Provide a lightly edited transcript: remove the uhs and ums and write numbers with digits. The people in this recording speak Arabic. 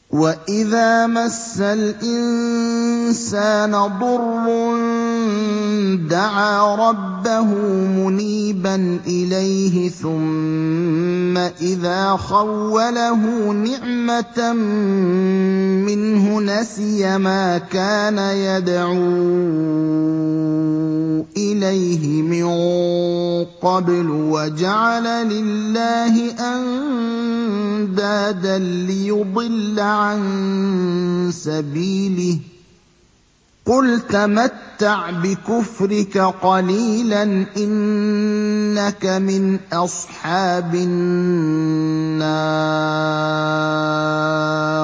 وَإِذَا مَسَّ الْإِنسَانَ ضُرٌّ دَعَا رَبَّهُ مُنِيبًا إِلَيْهِ ثُمَّ إِذَا خَوَّلَهُ نِعْمَةً مِّنْهُ نَسِيَ مَا كَانَ يَدْعُو إِلَيْهِ مِن قَبْلُ وَجَعَلَ لِلَّهِ أَندَادًا لِّيُضِلَّ عَن سَبِيلِهِ ۗ قُلْ تَمَتَّعْ بِكُفْرِكَ قَلِيلًا ۖ إِنَّكَ مِنْ أَصْحَابِ النَّارِ